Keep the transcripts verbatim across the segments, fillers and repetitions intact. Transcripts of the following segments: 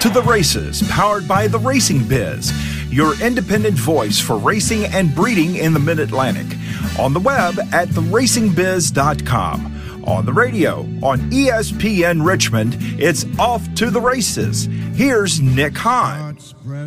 to the Races, powered by The Racing Biz, your independent voice for racing and breeding in the Mid-Atlantic. On the web at the racing biz dot com. On the radio, on E S P N Richmond, it's Off to the Races. Here's Nick Hahn.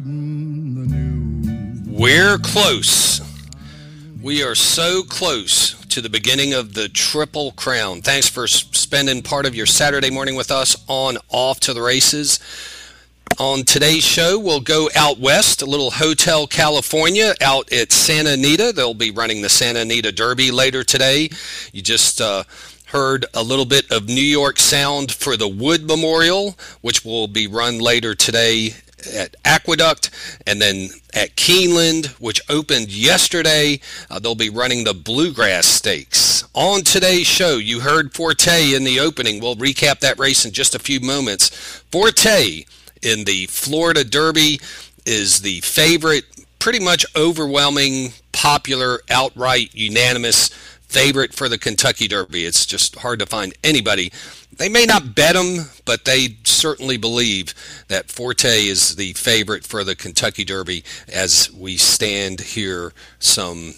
We're close. We are so close to the beginning of the Triple Crown. Thanks for spending part of your Saturday morning with us on Off to the Races. On today's show, we'll go out west, a little Hotel California out at Santa Anita. They'll be running the Santa Anita Derby later today. You just uh, heard a little bit of New York sound for the Wood Memorial, which will be run later today at Aqueduct, and then at Keeneland, which opened yesterday. Uh, they'll be running the Bluegrass Stakes. On today's show, you heard Forte in the opening. We'll recap that race in just a few moments. Forte in the Florida Derby is the favorite, pretty much overwhelming, popular, outright, unanimous favorite for the Kentucky Derby. It's just hard to find anybody. They may not bet him, but they certainly believe that Forte is the favorite for the Kentucky Derby as we stand here some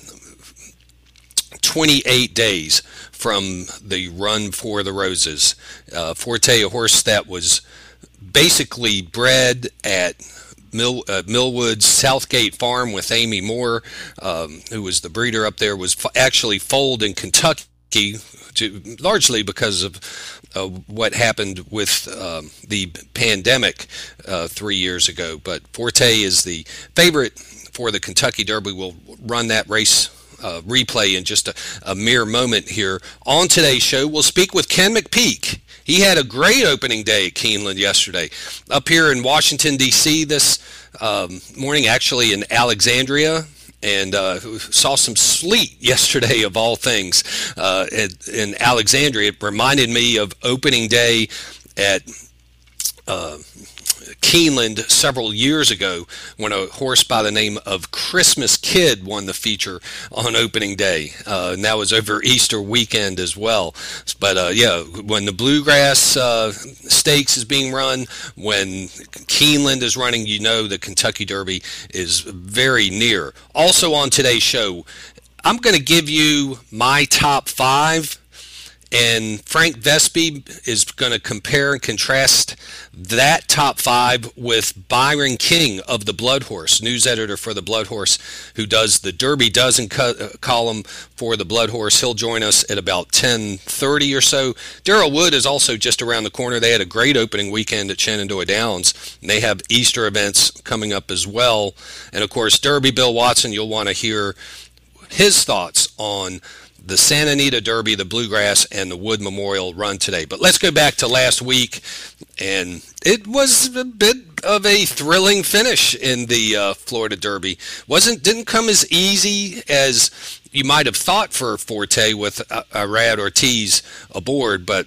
twenty-eight days from the Run for the Roses. Uh, Forte, a horse that was basically bred at Mill, uh, Millwood's Southgate Farm with Amy Moore, um, who was the breeder up there, was f- actually foaled in Kentucky, to, largely because of uh, what happened with um, the pandemic uh, three years ago. But Forte is the favorite for the Kentucky Derby. We'll run that race uh, replay in just a, a mere moment here. On today's show, we'll speak with Ken McPeak. He had a great opening day at Keeneland yesterday. Up here in Washington, D C this um, morning, actually in Alexandria, and uh, saw some sleet yesterday of all things uh, in Alexandria. It reminded me of opening day at uh, Keeneland several years ago when a horse by the name of Christmas Kid won the feature on opening day. Uh, and that was over Easter weekend as well. But uh, yeah, when the Bluegrass uh, Stakes is being run, when Keeneland is running, you know the Kentucky Derby is very near. Also on today's show, I'm going to give you my top five, and Frank Vespi is going to compare and contrast that top five with Byron King of the Blood Horse, news editor for the Blood Horse, who does the Derby Dozen co- uh, column for the Blood Horse. He'll join us at about ten thirty or so. Daryl Wood is also just around the corner. They had a great opening weekend at Shenandoah Downs, and they have Easter events coming up as well. And, of course, Derby Bill Watson, you'll want to hear his thoughts on the Santa Anita Derby, the Bluegrass, and the Wood Memorial run today. But let's go back to last week, and it was a bit of a thrilling finish in the uh, Florida Derby. Wasn't didn't come as easy as you might have thought for Forte with uh, Irad Ortiz aboard, but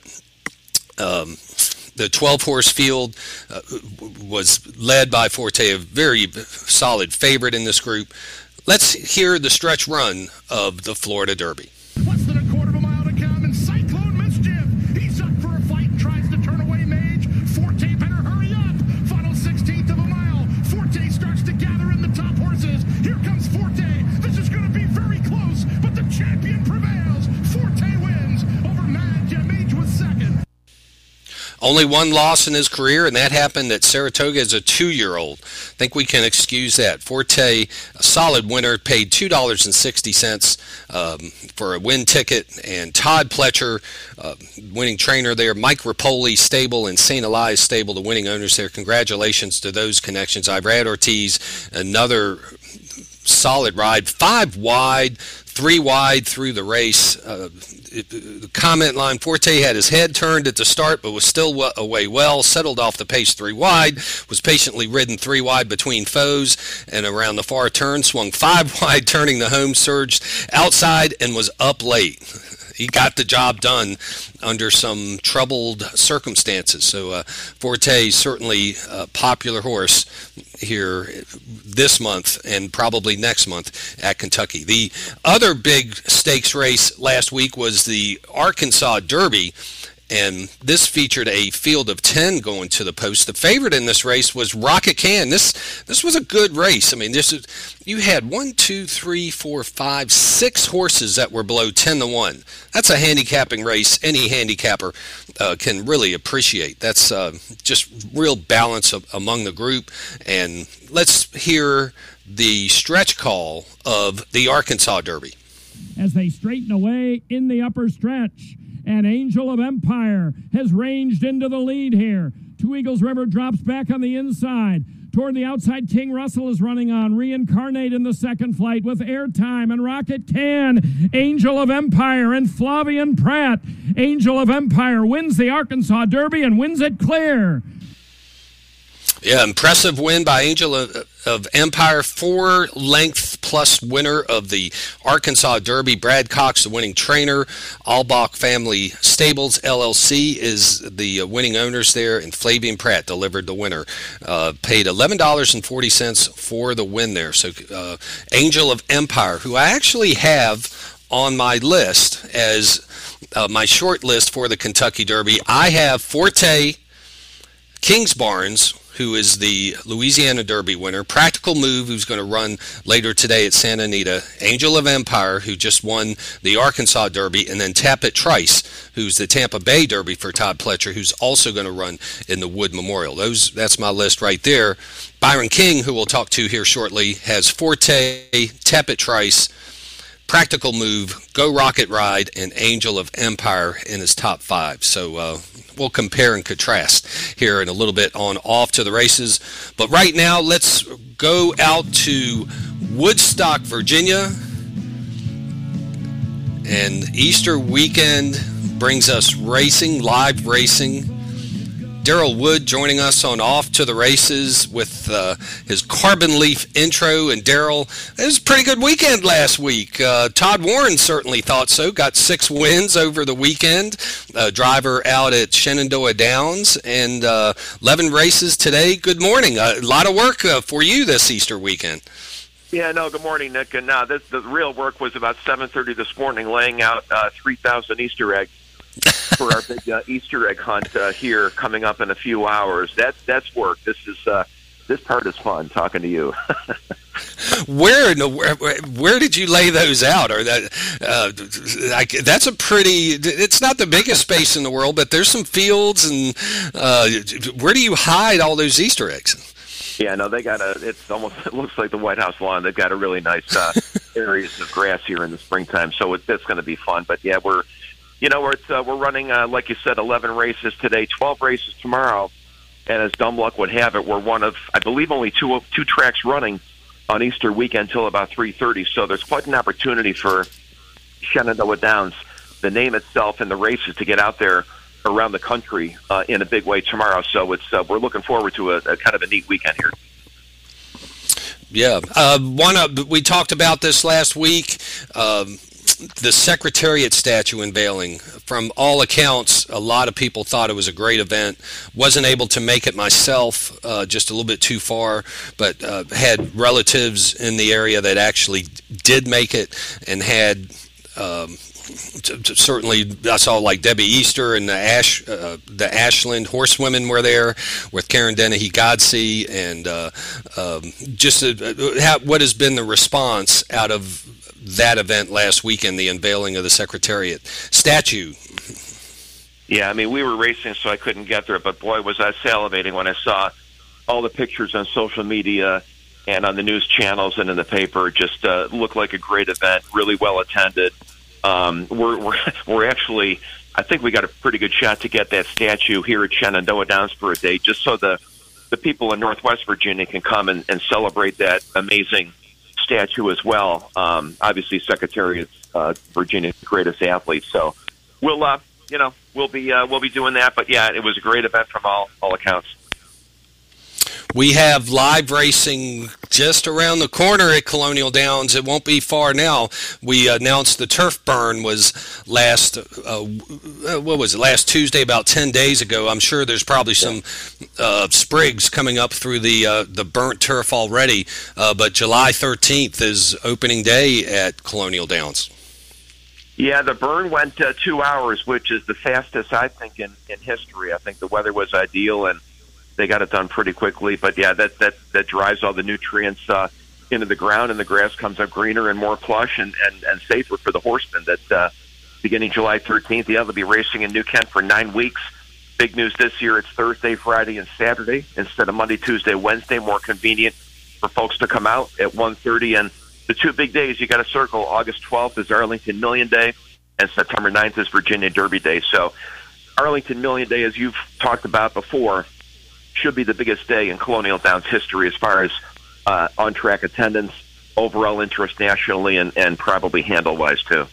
um, the twelve-horse field uh, was led by Forte, a very solid favorite in this group. Let's hear the stretch run of the Florida Derby. Less than a quarter of a mile to come, and Cyclone Mischief. He's up for a fight and tries to turn away Mage. Forte better hurry up. Final sixteenth of a mile. Forte starts to gather in the top horses. Here comes Forte. This is going to be very close, but the champion prevails. Forte wins over Mage. Mage was second. Only one loss in his career, and that happened at Saratoga as a two-year-old. I think we can excuse that. Forte, a solid winner, paid two dollars and sixty cents um, for a win ticket. And Todd Pletcher, uh, winning trainer there, Mike Rapoli stable, and Saint Elias stable, the winning owners there. Congratulations to those connections. Irad Ortiz, another solid ride, five wide, three wide through the race. Uh, it, the comment line, Forte had his head turned at the start, but was still w- away well, settled off the pace three wide, was patiently ridden three wide between foes, and around the far turn, swung five wide, turning the home, surged outside, and was up late. He got the job done under some troubled circumstances. So uh, Forte, certainly a popular horse here this month and probably next month at Kentucky. The other big stakes race last week was the Arkansas Derby, and this featured a field of ten going to the post. The favorite in this race was Rocket Can. This this was a good race. I mean, this is you had one, two, three, four, five, six horses that were below ten to one. That's a handicapping race. Any handicapper uh, can really appreciate. That's uh, just real balance of, among the group. And let's hear the stretch call of the Arkansas Derby. As they straighten away in the upper stretch, and Angel of Empire has ranged into the lead here. Two Eagles River drops back on the inside. Toward the outside, King Russell is running on. Reincarnate in the second flight with Airtime and Rocket Can. Angel of Empire and Flavian Pratt. Angel of Empire wins the Arkansas Derby and wins it clear. Yeah, impressive win by Angel of, of Empire, four-length plus winner of the Arkansas Derby. Brad Cox, the winning trainer. Albach Family Stables, L L C, is the winning owners there, and Flavian Pratt delivered the winner. Uh, paid eleven dollars and forty cents for the win there. So uh, Angel of Empire, who I actually have on my list as uh, my short list for the Kentucky Derby. I have Forte, Kingsbarns, who is the Louisiana Derby winner, Practical Move, who's going to run later today at Santa Anita, Angel of Empire, who just won the Arkansas Derby, and then Tapit Trice, who's the Tampa Bay Derby for Todd Pletcher, who's also going to run in the Wood Memorial. Those That's my list right there. Byron King, who we'll talk to here shortly, has Forte, Tapit Trice, Practical Move, Go Rocket Ride, and Angel of Empire in his top five. So uh, we'll compare and contrast here in a little bit on Off to the Races. But right now, let's go out to Woodstock, Virginia. And Easter weekend brings us racing, live racing. Daryl Wood joining us on Off to the Races with uh, his Carbon Leaf intro. And Daryl, it was a pretty good weekend last week. Uh, Todd Warren certainly thought so. Got six wins over the weekend. Uh, driver out at Shenandoah Downs, and uh, eleven races today. Good morning. Uh, a lot of work uh, for you this Easter weekend. Yeah, no, good morning, Nick. And now this, the real work was about seven thirty this morning, laying out uh, three thousand Easter eggs for our big uh, Easter egg hunt uh, here coming up in a few hours. That's that's work. This is uh, this part is fun talking to you. Where in the where, where did you lay those out? Or that uh, like, that's a pretty. It's not the biggest space in the world, but there's some fields. And uh, where do you hide all those Easter eggs? Yeah, no, they got a. It's almost it looks like the White House lawn. They've got a really nice uh, areas of grass here in the springtime, so it, that's going to be fun. But yeah, we're. You know, we're, it's, uh, we're running, uh, like you said, eleven races today, twelve races tomorrow, and as dumb luck would have it, we're one of, I believe, only two two tracks running on Easter weekend until about three thirty, so there's quite an opportunity for Shenandoah Downs, the name itself, and the races to get out there around the country uh, in a big way tomorrow, so it's uh, we're looking forward to a, a kind of a neat weekend here. Yeah, uh, one of, we talked about this last week. Um, The Secretariat statue unveiling. From all accounts, a lot of people thought it was a great event. Wasn't able to make it myself, uh, just a little bit too far, but uh, had relatives in the area that actually did make it, and had um, t- t- certainly I saw like Debbie Easter and the Ash, uh, the Ashland horsewomen were there with Karen Dennehy Godsey, and uh, um, just uh, how, what has been the response out of that event last weekend, the unveiling of the Secretariat statue. Yeah, I mean, we were racing, so I couldn't get there, but boy, was I salivating when I saw all the pictures on social media and on the news channels and in the paper. It just uh, looked like a great event, really well attended. Um, we're, we're, we're actually, I think we got a pretty good shot to get that statue here at Shenandoah Downs for a day, just so the, the people in Northwest Virginia can come and, and celebrate that amazing statue as well. Um, obviously, Secretariat's uh, Virginia's greatest athlete. So we'll, uh, you know, we'll be uh, we'll be doing that. But yeah, it was a great event from all all accounts. We have live racing just around the corner at Colonial Downs. It won't be far now. We announced the turf burn was last, uh, what was it, last Tuesday, about ten days ago. I'm sure there's probably some uh, sprigs coming up through the uh, the burnt turf already. Uh, but July thirteenth is opening day at Colonial Downs. Yeah, the burn went uh, two hours, which is the fastest, I think, in, in history. I think the weather was ideal, and they got it done pretty quickly. But, yeah, that that, that drives all the nutrients uh, into the ground, and the grass comes up greener and more plush and, and, and safer for the horsemen. That uh, beginning July thirteenth, yeah, they'll be racing in New Kent for nine weeks. Big news this year, it's Thursday, Friday, and Saturday instead of Monday, Tuesday, Wednesday. More convenient for folks to come out at one thirty. And the two big days you got to circle, August twelfth is Arlington Million Day, and September ninth is Virginia Derby Day. So Arlington Million Day, as you've talked about before, should be the biggest day in Colonial Downs history as far as uh, on-track attendance, overall interest nationally, and, and probably handle-wise, too.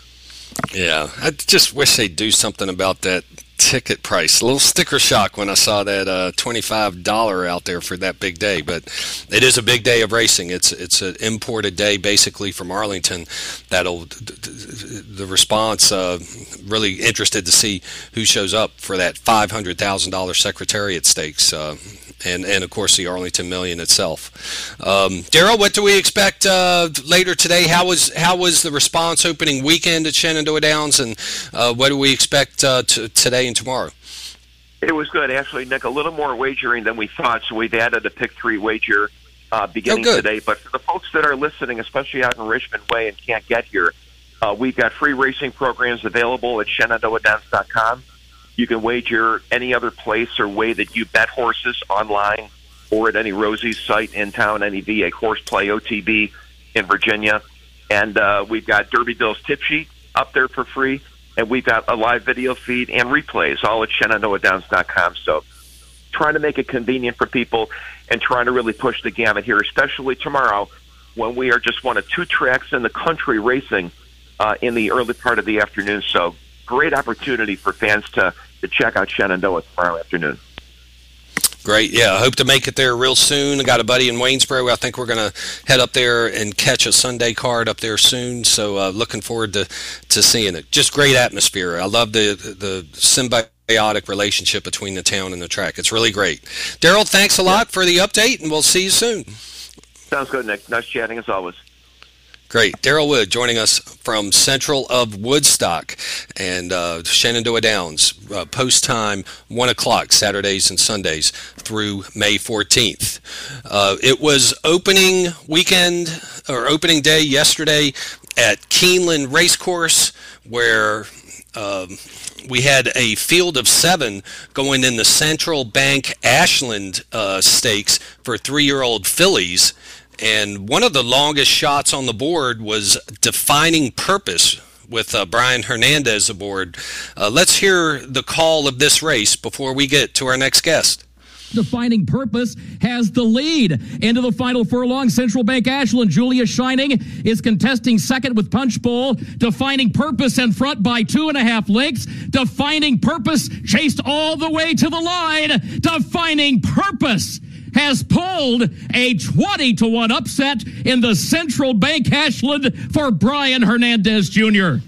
Yeah, I just wish they'd do something about that ticket price. A little sticker shock when I saw that uh, twenty-five dollars out there for that big day, but it is a big day of racing. It's it's an imported day basically from Arlington. That'll the response uh, really interested to see who shows up for that five hundred thousand dollars Secretariat Stakes. Uh, And, and of course, the Arlington Million itself. Um, Daryl, what do we expect uh, later today? How was how was the response opening weekend at Shenandoah Downs, and uh, what do we expect uh, to, today and tomorrow? It was good, actually, Nick. A little more wagering than we thought, so we've added a pick three wager uh, beginning oh, today. But for the folks that are listening, especially out in Richmond Way and can't get here, uh, we've got free racing programs available at Shenandoah Downs dot com. You can wager any other place or way that you bet horses online or at any Rosie's site in town, any V A Horseplay O T B in Virginia. And uh, we've got Derby Bill's tip sheet up there for free, and we've got a live video feed and replays, all at Shenandoah Downs dot com. So trying to make it convenient for people and trying to really push the gamut here, especially tomorrow when we are just one of two tracks in the country racing uh, in the early part of the afternoon. So great opportunity for fans to to check out Shenandoah tomorrow afternoon. Great, yeah. I hope to make it there real soon. I got a buddy in Waynesboro. I think we're going to head up there and catch a Sunday card up there soon. So uh, looking forward to, to seeing it. Just great atmosphere. I love the the symbiotic relationship between the town and the track. It's really great. Daryl, thanks a lot for the update, and we'll see you soon. Sounds good, Nick. Nice chatting as always. Great. Daryl Wood joining us from Central of Woodstock and uh, Shenandoah Downs, uh, post time, one o'clock, Saturdays and Sundays through May fourteenth. Uh, it was opening weekend, or opening day yesterday at Keeneland Racecourse, where um, we had a field of seven going in the Central Bank Ashland uh, Stakes for three-year-old fillies. And one of the longest shots on the board was Defining Purpose with uh, Brian Hernandez aboard. Uh, let's hear the call of this race before we get to our next guest. Defining Purpose has the lead into the final furlong. Central Bank Ashland, Julia Shining is contesting second with Punch Bowl. Defining Purpose in front by two and a half lengths. Defining Purpose chased all the way to the line. Defining Purpose has pulled a twenty to one upset in the Central Bank Ashland for Brian Hernandez Junior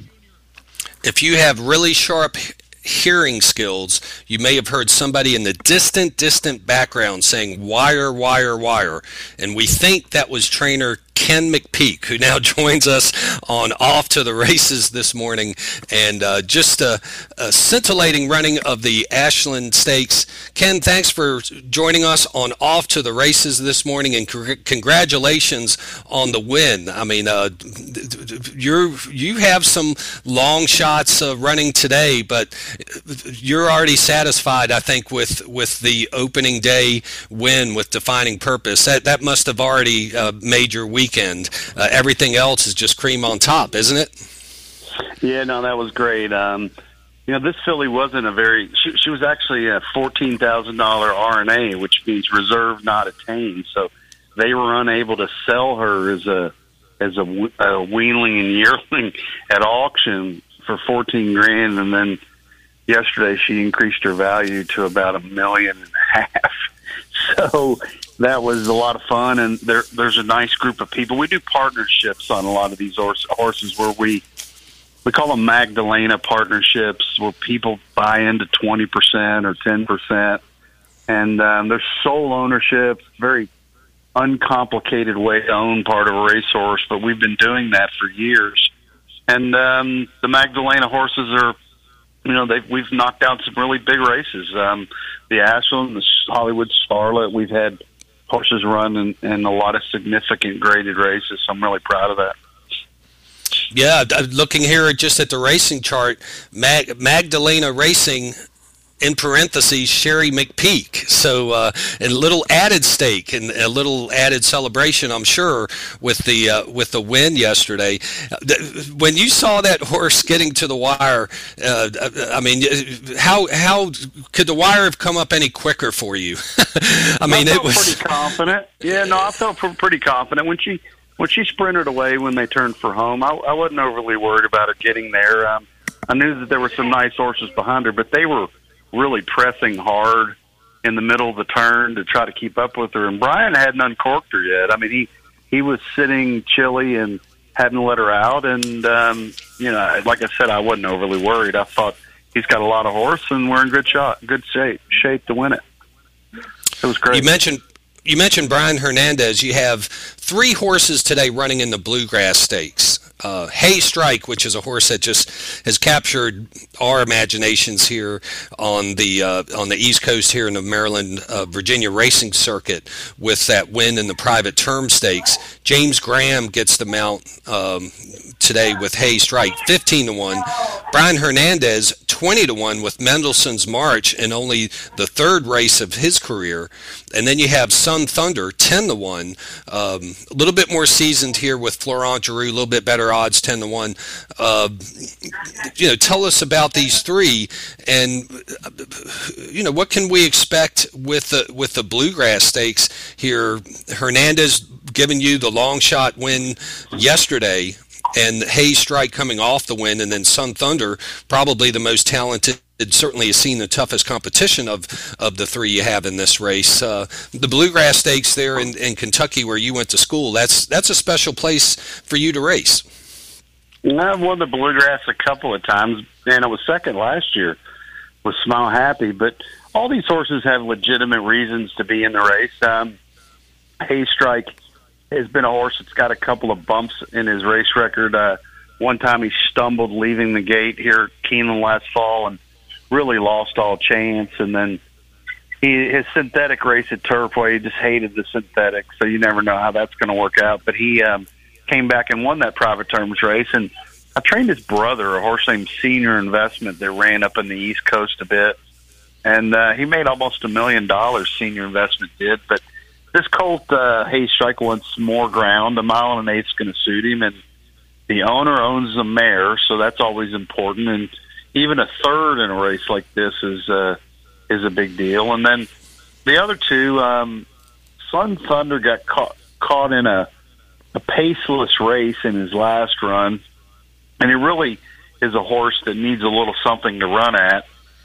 If you have really sharp hearing skills, you may have heard somebody in the distant, distant background saying wire, wire, wire. And we think that was trainer Ken McPeak, who now joins us on Off to the Races this morning. And uh, just a, a scintillating running of the Ashland Stakes. Ken, thanks for joining us on Off to the Races this morning, and c- congratulations on the win. I mean, uh, you're, you have some long shots uh, running today, but you're already satisfied, I think, with, with the opening day win with Defining Purpose. That, that must have already uh, made your weekend. Uh, everything else is just cream on top, isn't it? Yeah, no, that was great. Um, you know, this filly wasn't a very. She, she was actually a fourteen thousand dollar R N A, which means reserve not attained. So they were unable to sell her as a as a, a weanling and yearling at auction for fourteen grand, and then yesterday she increased her value to about a million and a half. So that was a lot of fun, and there, there's a nice group of people. We do partnerships on a lot of these horse, horses where we we call them Magdalena partnerships, where people buy into twenty percent or ten percent, and um, there's sole ownership, very uncomplicated way to own part of a racehorse, but we've been doing that for years. And um, the Magdalena horses are, you know, they've we've knocked out some really big races. Um, the Ashland, the Hollywood Starlet, we've had horses run in, in a lot of significant graded races. So I'm really proud of that. Yeah, looking here just at the racing chart, Mag- Magdalena Racing, in parentheses, Sherry McPeak. So uh, a little added stake and a little added celebration, I'm sure, with the uh, with the win yesterday. When you saw that horse getting to the wire, uh, I mean, how how could the wire have come up any quicker for you? I mean, I felt it was pretty confident. Yeah, no, I felt pretty confident when she when she sprinted away when they turned for home. I, I wasn't overly worried about her getting there. Um, I knew that there were some nice horses behind her, but they were really pressing hard in the middle of the turn to try to keep up with her. And Brian hadn't uncorked her yet. I mean, he, he was sitting chilly and hadn't let her out. And, um, you know, like I said, I wasn't overly worried. I thought he's got a lot of horse and we're in good shot, good shape, shape to win it. It was great. You mentioned, you mentioned Brian Hernandez. You have three horses today running in the Bluegrass Stakes. Uh, Hay Strike, which is a horse that just has captured our imaginations here on the uh, on the East Coast here in the Maryland, uh, Virginia racing circuit with that win in the private term stakes. James Graham gets the mount um, today with Hay Strike, fifteen to one. Brian Hernandez, twenty to one with Mendelssohn's March in only the third race of his career. And then you have Sun Thunder, ten to one. Um, a little bit more seasoned here with Florent Geroux, a little bit better odds, ten to one. Uh, you know, tell us about these three, and you know, what can we expect with the with the Bluegrass Stakes here? Hernandez giving you the long shot win yesterday, and Hay Strike coming off the win, and then Sun Thunder, probably the most talented. It certainly has seen the toughest competition of, of the three you have in this race. Uh, the Bluegrass Stakes there in, in Kentucky, where you went to school, that's that's a special place for you to race. I've won the Bluegrass a couple of times, and I was second last year with Smile Happy. But all these horses have legitimate reasons to be in the race. Um, Hay Strike has been a horse that's got a couple of bumps in his race record. Uh, one time he stumbled leaving the gate here at Keeneland last fall and really lost all chance. And then he, his synthetic race at Turfway, he just hated the synthetic, so you never know how that's going to work out. But he um, came back and won that private terms race. And I trained his brother, a horse named Senior Investment, that ran up in the East Coast a bit. And uh, he made almost a million dollars, Senior Investment did. But this colt, uh, Hay Strike, wants more ground. A mile and an eighth is going to suit him. And the owner owns the mare, so that's always important. And even a third in a race like this is uh, is a big deal. And then the other two, um, Sun Thunder got caught caught in a, a paceless race in his last run, and he really is a horse that needs a little something to run at.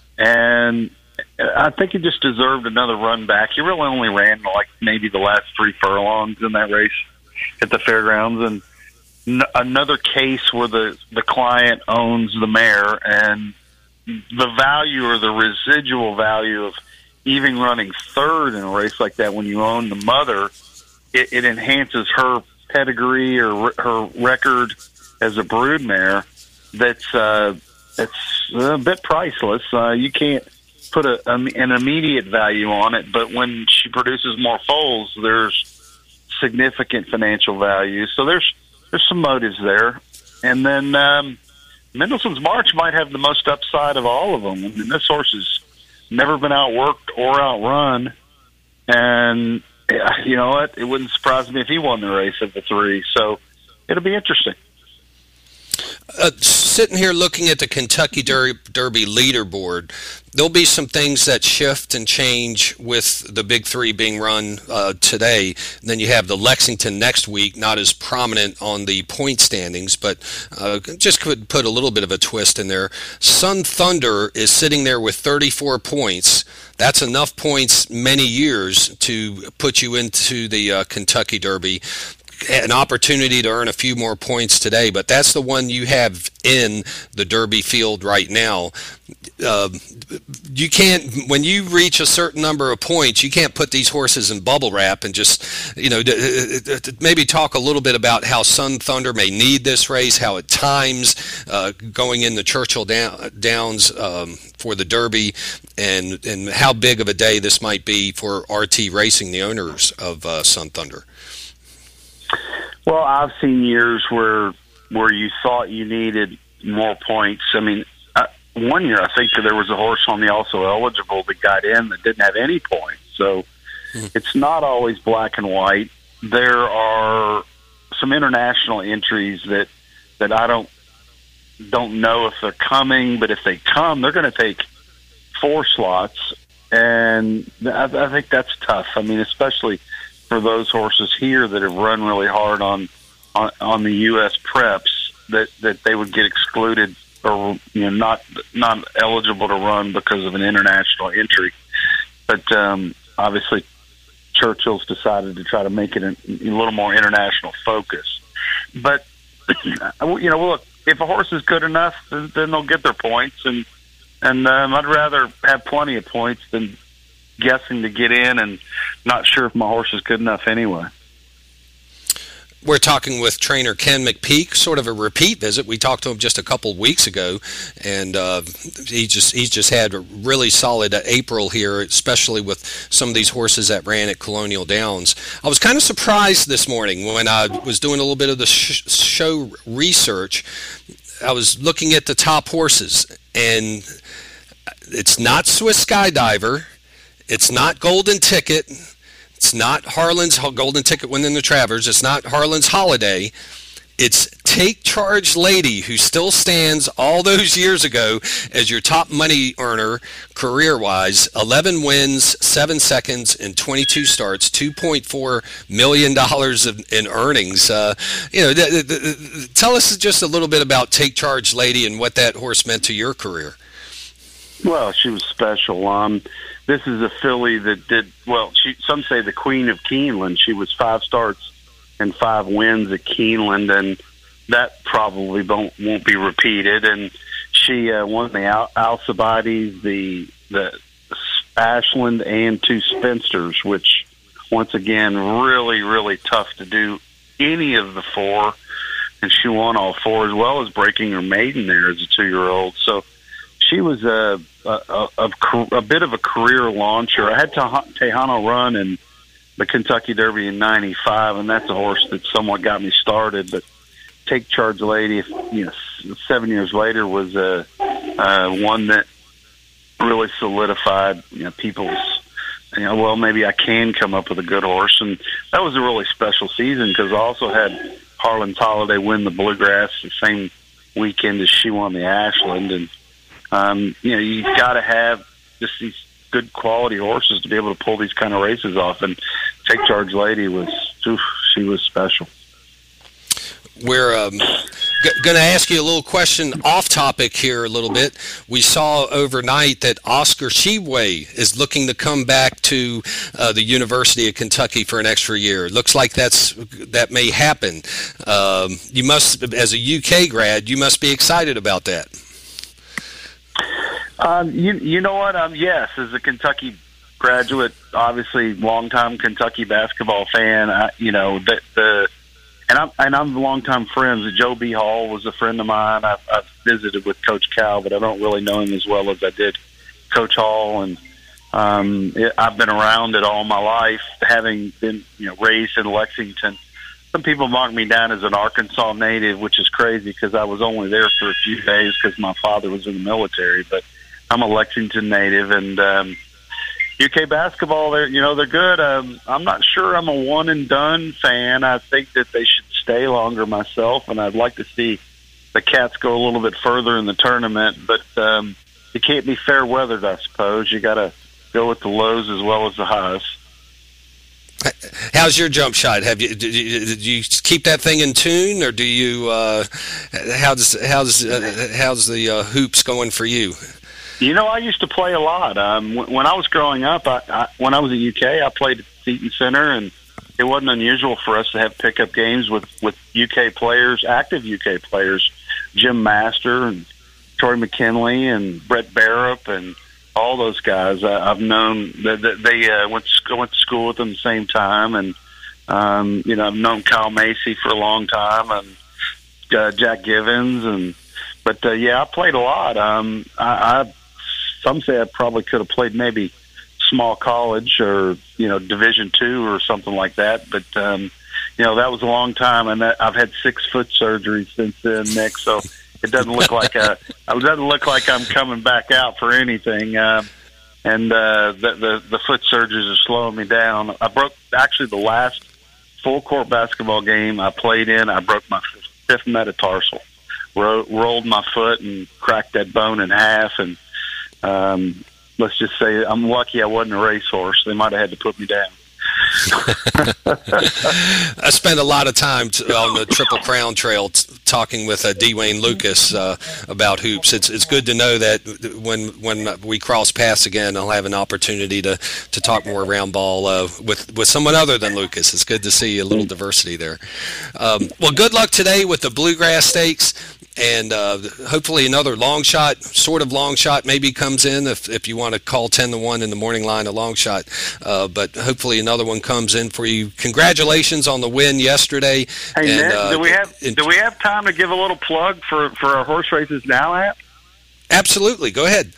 And I think he just deserved another run back. He really only ran like maybe the last three furlongs in that race at the fairgrounds, and another case where the, the client owns the mare, and the value or the residual value of even running third in a race like that when you own the mother, it, it enhances her pedigree or her record as a brood mare. That's uh, that's a bit priceless. Uh, you can't put a, an immediate value on it, but when she produces more foals, there's significant financial value. So there's There's some motives there. And then um, Mendelssohn's March might have the most upside of all of them. I mean, this horse has never been outworked or outrun. And, you know what, it wouldn't surprise me if he won the race of the three. So it'll be interesting. Uh, sitting here looking at the Kentucky Der- Derby leaderboard, there'll be some things that shift and change with the big three being run uh, today. And then you have the Lexington next week, not as prominent on the point standings, but uh, just could put a little bit of a twist in there. Sun Thunder is sitting there with thirty-four points. That's enough points many years to put you into the uh, Kentucky Derby. an opportunity to earn a few more points today, but that's the one you have in the Derby field right now. Uh, you can't, when you reach a certain number of points, you can't put these horses in bubble wrap and just, you know, maybe talk a little bit about how Sun Thunder may need this race, how it times uh, going into Churchill Downs um, for the Derby, and, and how big of a day this might be for R T Racing, the owners of uh, Sun Thunder. Well, I've seen years where where you thought you needed more points. I mean, uh, one year I think that there was a horse on the Also Eligible that got in that didn't have any points. So mm-hmm. It's not always black and white. There are some international entries that that I don't don't know if they're coming, but if they come, they're going to take four slots, and I, I think that's tough. I mean, especially for those horses here that have run really hard on on, on the U S preps, that, that they would get excluded or you know not not eligible to run because of an international entry. But um, obviously, Churchill's decided to try to make it a, a little more international focus. But you know, look, if a horse is good enough, then, then they'll get their points, and and um, I'd rather have plenty of points than guessing to get in and not sure if my horse is good enough anyway. We're talking with trainer Ken McPeak, sort of a repeat visit. We talked to him just a couple of weeks ago, and uh, he just he's just had a really solid April here, especially with some of these horses that ran at Colonial Downs. I was kind of surprised this morning when I was doing a little bit of the sh- show research. I was looking at the top horses, and it's not Swiss Skydiver. It's not Golden Ticket. It's not Harlan's Golden Ticket winning the Travers. It's not Harlan's Holiday. It's Take Charge Lady, who still stands all those years ago as your top money earner career-wise. eleven wins, seven seconds, and twenty-two starts, two point four million dollars in earnings. Uh, you know, th- th- th- tell us just a little bit about Take Charge Lady and what that horse meant to your career. Well, she was special. Um, this is a filly that did well. She, some say the Queen of Keeneland. She was five starts and five wins at Keeneland, and that probably won't, won't be repeated. And she uh, won the Al- Alcibiades, the the Ashland, and two Spinsters, which once again really really tough to do any of the four. And she won all four, as well as breaking her maiden there as a two-year-old. So she was a a, a, a bit of a career launcher. I had Tejano run in the Kentucky Derby in ninety-five, and that's a horse that somewhat got me started. But Take Charge Lady, you know, seven years later, was a uh, uh, one that really solidified, you know, people's, you know, well, maybe I can come up with a good horse. And that was a really special season because I also had Harlan's Holiday win the Bluegrass the same weekend as she won the Ashland. And Um, you know, you've got to have just these good quality horses to be able to pull these kind of races off. And Take Charge Lady was, oof, she was special. We're um, g- going to ask you a little question off topic here a little bit. We saw overnight that Oscar Tshiebwe is looking to come back to uh, the University of Kentucky for an extra year. It looks like that's that may happen. Um, you must, as a U K grad, you must be excited about that. Um, you, you know what? Um, yes, as a Kentucky graduate, obviously longtime Kentucky basketball fan. I, you know the, the and I'm and I'm longtime friends. Joe B. Hall was a friend of mine. I've, I've visited with Coach Cal, but I don't really know him as well as I did Coach Hall. And um, it, I've been around it all my life, having been you know raised in Lexington. Some people mark me down as an Arkansas native, which is crazy because I was only there for a few days because my father was in the military. But I'm a Lexington native, and um, U K basketball, they're you know they're good. Um, I'm not sure I'm a one and done fan. I think that they should stay longer myself, and I'd like to see the Cats go a little bit further in the tournament. But um, it can't be fair weathered, I suppose. You got to go with the lows as well as the highs. How's your jump shot? Have you did you, did you keep that thing in tune, or do you? Uh, how's how's uh, how's the uh, hoops going for you? You know, I used to play a lot. Um, when I was growing up, I, I, when I was in U K, I played at Seton Center, and it wasn't unusual for us to have pickup games with, with U K players, active U K players, Jim Master and Troy McKinley and Brett Barup and all those guys. Uh, I've known that, that they uh, went, to, went to school with them at the same time. And, um, you know, I've known Kyle Macy for a long time and uh, Jack Givens. and But, uh, yeah, I played a lot. Um, I, I Some say I probably could have played maybe small college or, you know, Division two or something like that. But, um, you know, that was a long time. And that, I've had six foot surgeries since then, Nick. So it doesn't look like a, it doesn't look like I'm coming back out for anything. Uh, and uh, the, the, the foot surgeries are slowing me down. I broke actually the last full court basketball game I played in. I broke my fifth metatarsal, Ro- rolled my foot and cracked that bone in half. And, um, let's just say I'm lucky I wasn't a racehorse. They might have had to put me down. I spent a lot of time t- on the Triple Crown Trail t- talking with uh, Dwayne Lucas uh, about hoops. It's it's good to know that when when we cross paths again, I'll have an opportunity to, to talk more round ball uh, with with someone other than Lucas. It's good to see a little diversity there. Um, well, good luck today with the Bluegrass Stakes. And uh, hopefully another long shot, sort of long shot, maybe comes in if if you want to call ten to one in the morning line a long shot. Uh, but hopefully another one comes in for you. Congratulations on the win yesterday. Hey, and, Nick, uh, do we have in, do we have time to give a little plug for, for our Horse Races Now app? Absolutely. Go ahead.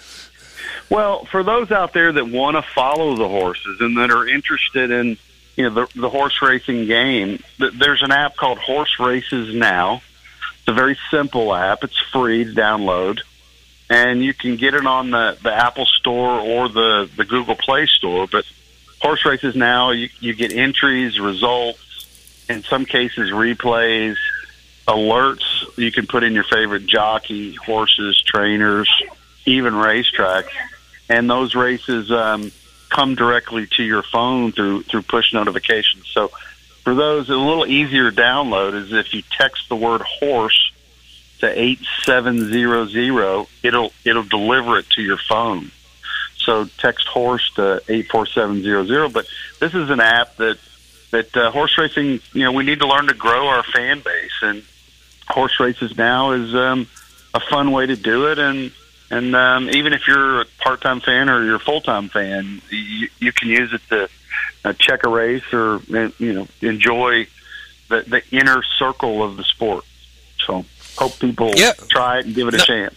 Well, for those out there that want to follow the horses and that are interested in, you know, the, the horse racing game, there's an app called Horse Races Now. It's a very simple app. It's free to download, and you can get it on the, the Apple Store or the, the Google Play Store. But Horse Races Now, you, you get entries, results, in some cases replays, alerts. You can put in your favorite jockey, horses, trainers, even racetracks, and those races um, come directly to your phone through through push notifications. So for those, a little easier download is if you text the word horse to eight seven zero zero, it'll it'll deliver it to your phone. So text horse to eight four seven zero zero. But this is an app that that uh, horse racing, you know, we need to learn to grow our fan base, and Horse Races Now is um, a fun way to do it. And and um, even if you're a part-time fan or you're a full-time fan, you, you can use it to uh, check a race or, you know, enjoy the, the inner circle of the sport. So hope people yeah. try it and give it a no. chance.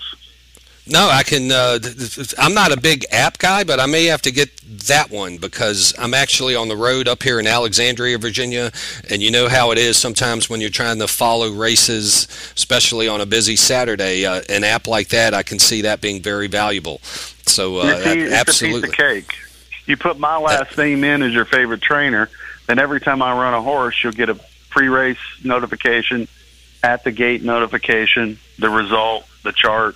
No, I can. Uh, I'm not a big app guy, but I may have to get that one because I'm actually on the road up here in Alexandria, Virginia, and you know how it is sometimes when you're trying to follow races, especially on a busy Saturday. Uh, an app like that, I can see that being very valuable. So, uh, it's, it's absolutely. a piece of cake. You put my last name in as your favorite trainer, then every time I run a horse, you'll get a pre-race notification, at the gate notification, the result, the chart.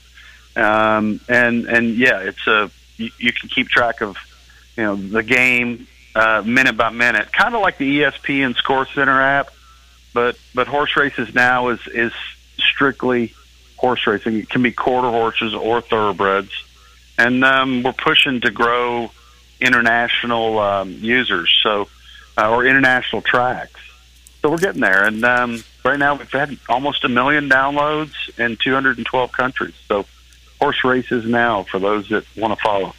Um, and, and yeah, it's a, you, you can keep track of, you know, the game, uh, minute by minute, kind of like the E S P N Score Center app, but, but Horse Races Now is, is strictly horse racing. It can be quarter horses or thoroughbreds. And, um, we're pushing to grow international, um, users. So, uh, or international tracks. So we're getting there. And, um, right now we've had almost a million downloads in two hundred twelve countries. So, Horse Races Now for those that want to follow.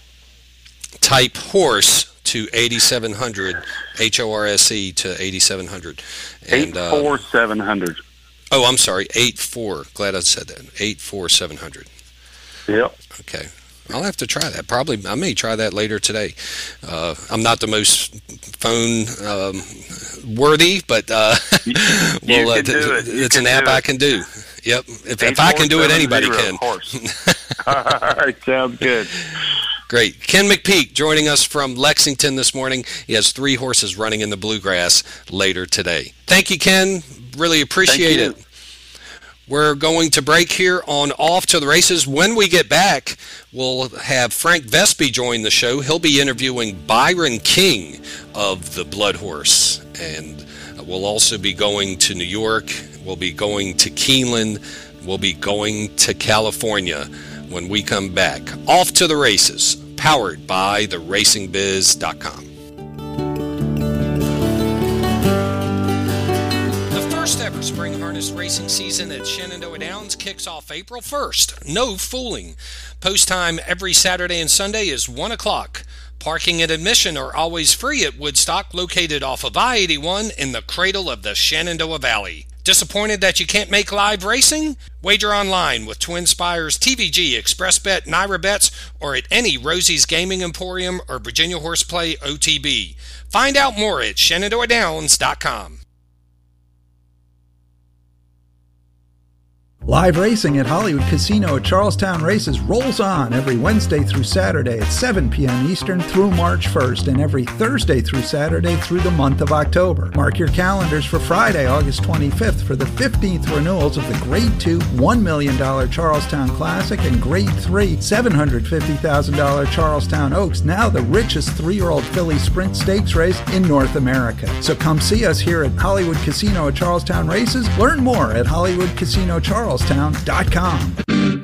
Type horse to eighty-seven hundred, H O R S E to eighty-seven hundred. eight four seven hundred. Oh, I'm sorry, eight four. Glad I said that. eight four seven hundred. Yep. Okay. I'll have to try that. Probably, I may try that later today. Uh, I'm not the most phone um, worthy, but uh, you well, can uh, do it. You it's can an app do I it. can do. Yep. If, if I can do it, anybody can. All right, sounds good. Great. Ken McPeak joining us from Lexington this morning. He has three horses running in the Bluegrass later today. Thank you, Ken. Really appreciate it. We're going to break here on Off to the Races. When we get back, we'll have Frank Vespi join the show. He'll be interviewing Byron King of the Blood Horse. And we'll also be going to New York. We'll be going to Keeneland. We'll be going to California when we come back. Off to the Races, powered by the racing biz dot com. racing season at Shenandoah Downs kicks off April first. No fooling. Post time every Saturday and Sunday is one o'clock. Parking and admission are always free at Woodstock, located off of I eighty-one in the cradle of the Shenandoah Valley. Disappointed that you can't make live racing? Wager online with Twin Spires, T V G, ExpressBet, Naira Bets, or at any Rosie's Gaming Emporium or Virginia Horseplay O T B. Find out more at Shenandoah Downs dot com. Live racing at Hollywood Casino at Charlestown Races rolls on every Wednesday through Saturday at seven p.m. Eastern through March first, and every Thursday through Saturday through the month of October. Mark your calendars for Friday, August twenty-fifth for the fifteenth renewals of the Grade two one million dollars Charlestown Classic and Grade three seven hundred fifty thousand dollars Charlestown Oaks, now the richest three-year-old filly sprint stakes race in North America. So come see us here at Hollywood Casino at Charlestown Races. Learn more at Hollywood Casino Charlestown dot com.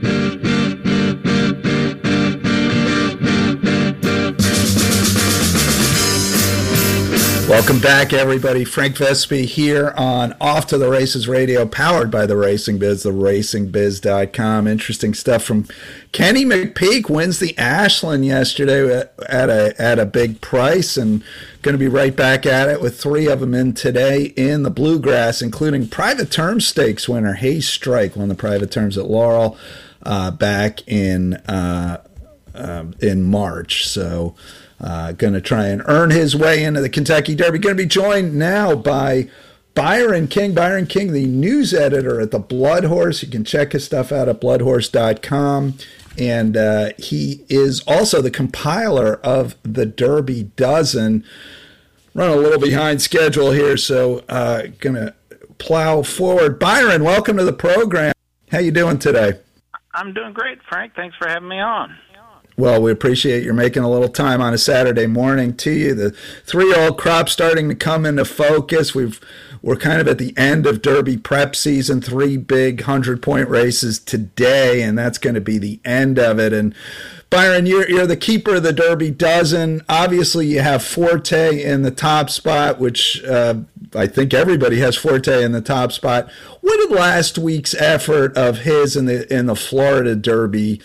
Welcome back, everybody. Frank Vespi here on Off to the Races Radio, powered by the Racing Biz, the racing biz dot com. Interesting stuff from Kenny McPeak. Wins the Ashland yesterday at a at a big price, and going to be right back at it with three of them in today in the Bluegrass, including Private Terms Stakes winner Hayes Strike won the Private Terms at Laurel uh, back in uh, uh, in March. So. Uh, going to try and earn his way into the Kentucky Derby. Going to be joined now by Byron King. Byron King, the news editor at the Blood Horse. You can check his stuff out at blood horse dot com. And uh, he is also the compiler of the Derby Dozen. Run a little behind schedule here, so uh, going to plow forward. Byron, welcome to the program. How you doing today? I'm doing great, Frank. Thanks for having me on. Well, we appreciate your making a little time on a Saturday morning to you. The three-year-old crop starting to come into focus. We've, we're kind of at the end of Derby prep season, three big hundred-point races today, and that's going to be the end of it. And Byron, you're, you're the keeper of the Derby Dozen. Obviously, you have Forte in the top spot, which uh, I think everybody has Forte in the top spot. What did last week's effort of his in the in the Florida Derby,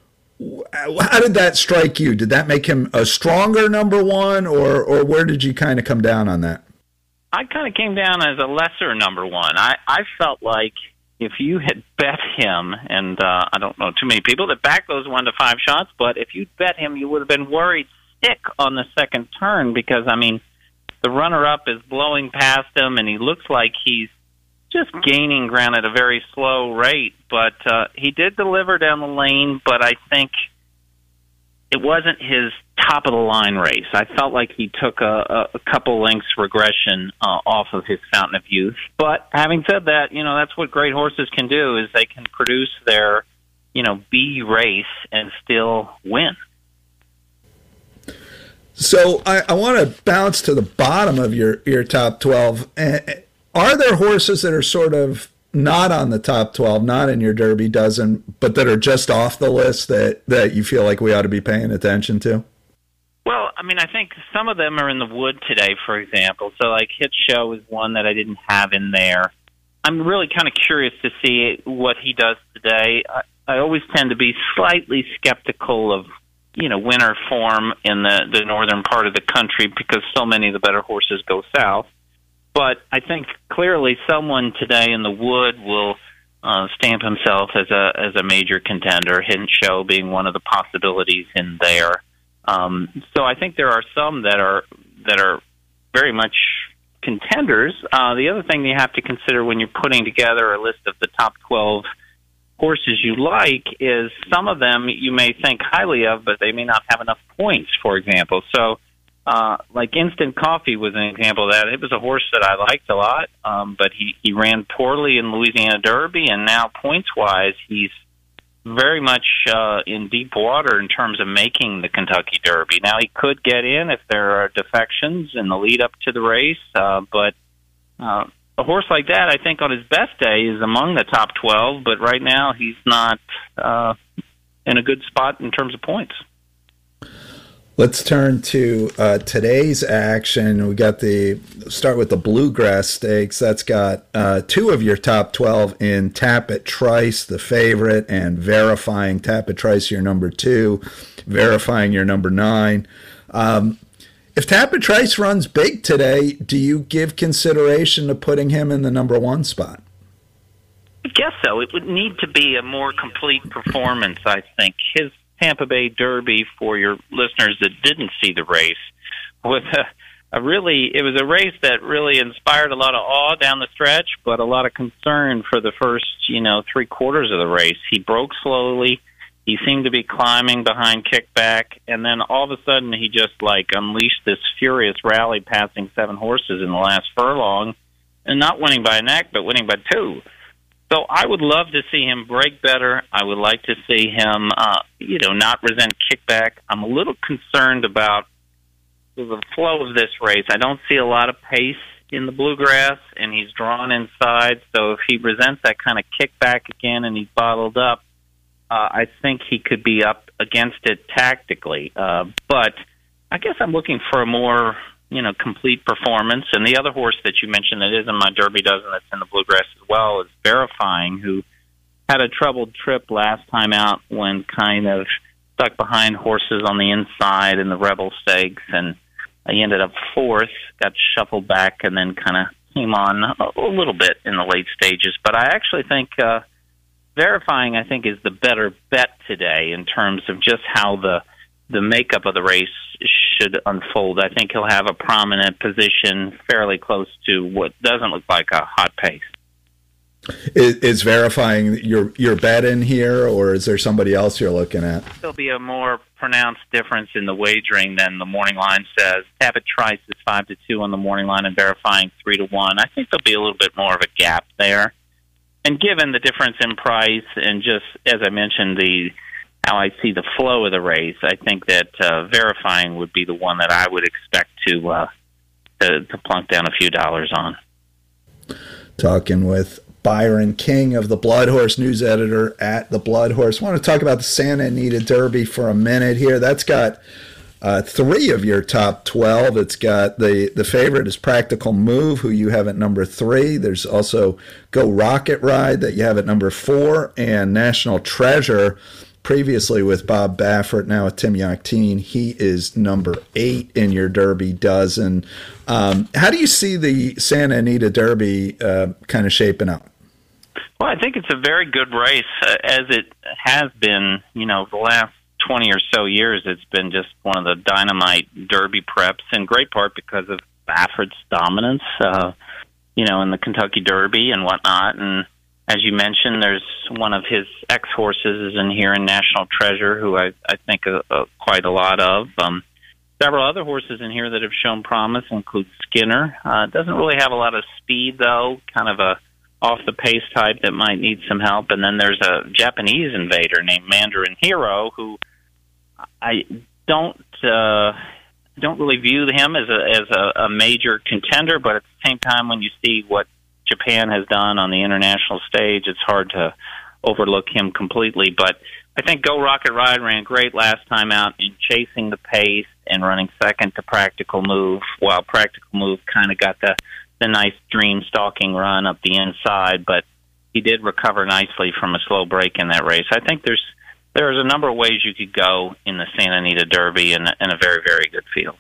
how did that strike you? Did that make him a stronger number one, or or where did you kind of come down on that? I kind of came down as a lesser number one. I, I felt like if you had bet him, and uh, I don't know too many people that back those one to five shots, but if you'd bet him, you would have been worried sick on the second turn because, I mean, the runner-up is blowing past him, and he looks like he's just gaining ground at a very slow rate, but uh, he did deliver down the lane, but I think it wasn't his top-of-the-line race. I felt like he took a, a couple lengths regression uh, off of his Fountain of Youth. But having said that, you know, that's what great horses can do, is they can produce their, you know, B race and still win. So I, I want to bounce to the bottom of your, your top twelve. Are there horses that are sort of not on the top twelve, not in your Derby Dozen, but that are just off the list that, that you feel like we ought to be paying attention to? Well, I mean, I think some of them are in the wood today, for example. So, like, Hit Show is one that I didn't have in there. I'm really kind of curious to see what he does today. I, I always tend to be slightly skeptical of, you know, winter form in the, the northern part of the country because so many of the better horses go south. But I think clearly someone today in the wood will uh, stamp himself as a as a major contender, Hidden Show being one of the possibilities in there. Um, so I think there are some that are that are very much contenders. Uh, the other thing you have to consider when you're putting together a list of the top twelve horses you like is some of them you may think highly of, but they may not have enough points, for example. So Uh, like Instant Coffee was an example of that. It was a horse that I liked a lot, um, but he, he ran poorly in Louisiana Derby, and now points-wise, he's very much uh, in deep water in terms of making the Kentucky Derby. Now, he could get in if there are defections in the lead-up to the race, uh, but uh, a horse like that, I think on his best day, is among the top twelve, but right now he's not uh, in a good spot in terms of points. Let's turn to uh, today's action. We got the start with the Bluegrass Stakes. That's got uh, two of your top twelve in Tapit Trice, the favorite, and Verifying. Tapit Trice, your number two, Verifying, your number nine. Um, if Tapit Trice runs big today, do you give consideration to putting him in the number one spot? I guess so. It would need to be a more complete performance, I think. His Tampa Bay Derby, for your listeners that didn't see the race, was a, a really, it was a race that really inspired a lot of awe down the stretch, but a lot of concern for the first, you know, three quarters of the race. He broke slowly. He seemed to be climbing behind Kickback, and then all of a sudden he just, like, unleashed this furious rally, passing seven horses in the last furlong, and not winning by a neck, but winning by two. So I would love to see him break better. I would like to see him, uh, you know, not resent Kickback. I'm a little concerned about the flow of this race. I don't see a lot of pace in the Bluegrass, and he's drawn inside. So if he resents that kind of Kickback again and he's bottled up, uh, I think he could be up against it tactically. Uh, but I guess I'm looking for a more, you know, complete performance. And the other horse that you mentioned that is in my Derby dozen that's in the Bluegrass as well is Verifying, who had a troubled trip last time out when kind of stuck behind horses on the inside in the Rebel Stakes, and he ended up fourth, got shuffled back, and then kind of came on a, a little bit in the late stages. But I actually think uh, Verifying, I think, is the better bet today in terms of just how the the makeup of the race should unfold. I think he'll have a prominent position fairly close to what doesn't look like a hot pace. Is, is Verifying your your bet in here, or is there somebody else you're looking at? There'll be a more pronounced difference in the wagering than the morning line says. Tapit Trice is five to two on the morning line, and Verifying three to one. I think there'll be a little bit more of a gap there. And given the difference in price, and just as I mentioned, the how I see the flow of the race, I think that uh, Verifying would be the one that I would expect to, uh, to to plunk down a few dollars on. Talking with Byron King of the Blood Horse, news editor at the Blood Horse. I want to talk about the Santa Anita Derby for a minute here. That's got uh, three of your top twelve. It's got the, the favorite is Practical Move, who you have at number three. There's also Go Rocket Ride that you have at number four, and National Treasure, previously with Bob Baffert, now with Tim Yachtine. He is number eight in your Derby dozen. Um, how do you see the Santa Anita Derby uh, kind of shaping up? Well, I think it's a very good race, uh, as it has been, you know, the last twenty or so years. It's been just one of the dynamite Derby preps, in great part because of Baffert's dominance, uh, you know, in the Kentucky Derby and whatnot. And as you mentioned, there's one of his ex-horses is in here in National Treasure, who I, I think uh, uh, quite a lot of. Um, several other horses in here that have shown promise include Skinner. Uh, doesn't really have a lot of speed, though, kind of a off-the-pace type that might need some help. And then there's a Japanese invader named Mandarin Hero, who I don't uh, don't really view him as a as a, a major contender, but at the same time, when you see what Japan has done on the international stage, it's hard to overlook him completely. But I think Go Rocket Ride ran great last time out in chasing the pace and running second to Practical Move, while Practical Move kind of got the, the nice dream stalking run up the inside, but he did recover nicely from a slow break in that race. I think there's there's a number of ways you could go in the Santa Anita Derby in, in a very, very good field.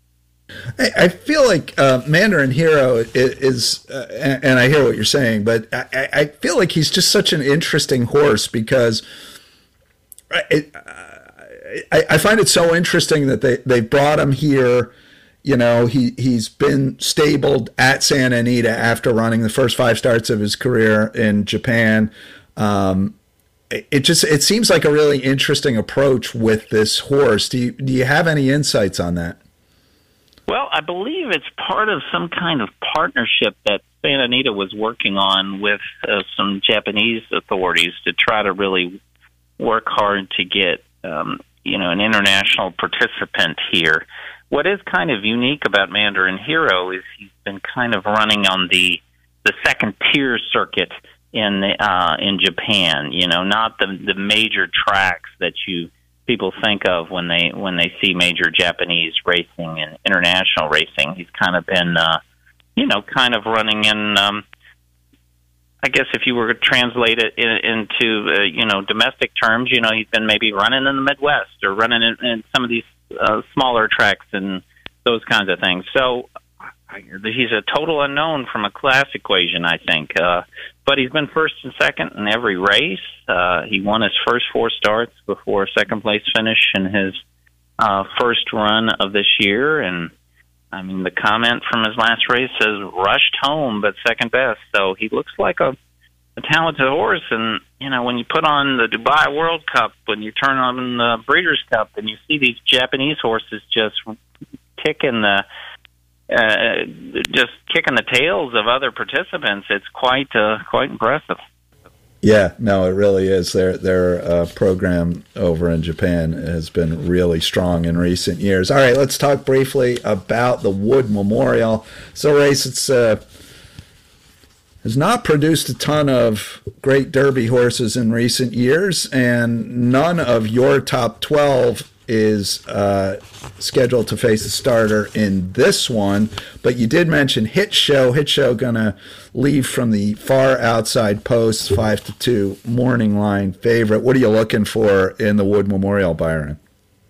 I feel like uh, Mandarin Hero is, uh, and I hear what you're saying, but I, I feel like he's just such an interesting horse because it, I, I find it so interesting that they, they brought him here. You know, he, he's been stabled at Santa Anita after running the first five starts of his career in Japan. Um, it just it seems like a really interesting approach with this horse. Do you, do you have any insights on that? Well, I believe it's part of some kind of partnership that Santa Anita was working on with uh, some Japanese authorities to try to really work hard to get, um, you know, an international participant here. What is kind of unique about Mandarin Hero is he's been kind of running on the the second tier circuit in the, uh, in Japan. You know, not the the major tracks that you people think of when they when they see major Japanese racing and international racing. He's kind of been, uh, you know, kind of running in. Um, I guess if you were to translate it in, into uh, you know domestic terms, you know, he's been maybe running in the Midwest or running in, in some of these uh, smaller tracks and those kinds of things. So I, he's a total unknown from a class equation, I think. Uh, but he's been first and second in every race. Uh, he won his first four starts before a second place finish in his uh, first run of this year. And I mean, the comment from his last race says rushed home, but second best. So he looks like a, a talented horse. And, you know, when you put on the Dubai World Cup, when you turn on the Breeders' Cup and you see these Japanese horses just kicking the, uh, just kicking the tails of other participants, it's quite, uh, quite impressive. Yeah, no, it really is. Their their uh, program over in Japan has been really strong in recent years. All right, let's talk briefly about the Wood Memorial. So, race, it's uh, has not produced a ton of great Derby horses in recent years, and none of your top twelve is uh, scheduled to face a starter in this one. But you did mention Hit Show. Hit Show going to leave from the far outside post, five to two, morning line favorite. What are you looking for in the Wood Memorial, Byron?